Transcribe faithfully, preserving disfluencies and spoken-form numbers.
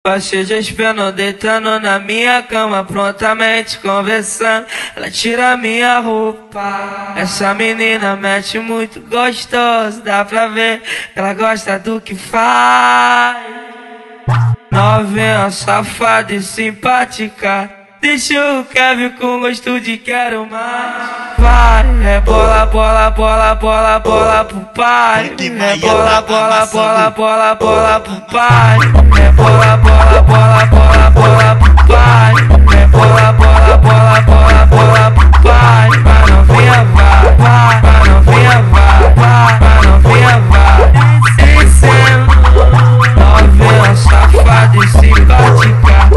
Baixei de espeno, deitando na minha cama, prontamente conversando. Ela tira minha roupa. Essa menina mete muito gostoso, dá pra ver que ela gosta do que faz. Novinha, safada e simpática, deixa o Kevin com gosto de quero mais. Vai, é bola, bola, bola, bola, bola pro pai. É bola, bola, bola, bola, bola pro pai. É bola, bola, bola, bola, bola pro pai. É bola, bola, bola, bola, bola pro pai. Vai novinha, vai, vai, vai novinha, vai, vai, vai novinha, vai. Descendo, novinha, safada e simpática,